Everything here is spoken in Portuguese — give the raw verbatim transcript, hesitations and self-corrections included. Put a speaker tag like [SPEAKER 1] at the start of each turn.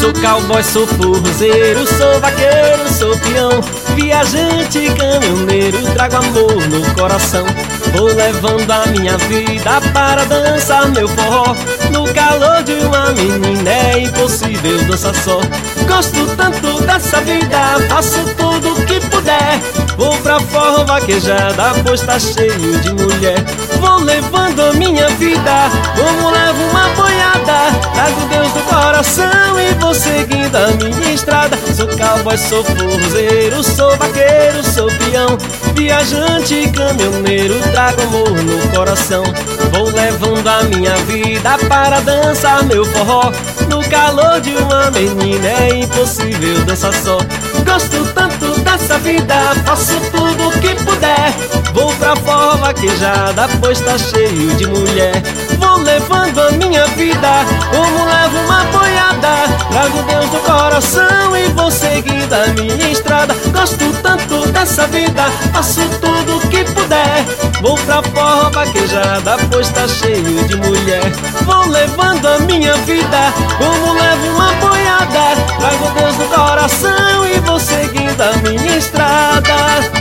[SPEAKER 1] Sou cowboy, sou forrozeiro, sou vaqueiro, sou peão, viajante, caminhoneiro, trago amor no coração. Vou levando a minha vida para dançar meu forró. No calor de uma menina é impossível dançar só. Gosto tanto dessa vida, faço tudo o que puder. Vou pra forró vaquejada, pois tá cheio de mulher. Vou levando a minha vida, como levo uma boiada. Trago Deus no coração e vou seguindo a minha estrada. Sou cowboy, sou forrozeiro, sou vaqueiro, sou peão, viajante, caminhoneiro, trago amor no coração. Vou levando a minha vida para dançar meu forró. No calor de uma menina é impossível dançar só. Gosto tanto dessa vida, faço tudo o que puder. Vou pra forró vaquejada, pois tá cheio de mulher. Vou levando a minha vida, como levo uma boiada. Trago Deus no coração e vou seguindo a minha estrada. Gosto tanto dessa vida, faço tudo o que puder. Vou pra forró vaquejada, pois tá cheio de mulher. Vou levando a minha vida, como levo uma boiada. Trago Deus no coração e vou seguindo a minha estrada.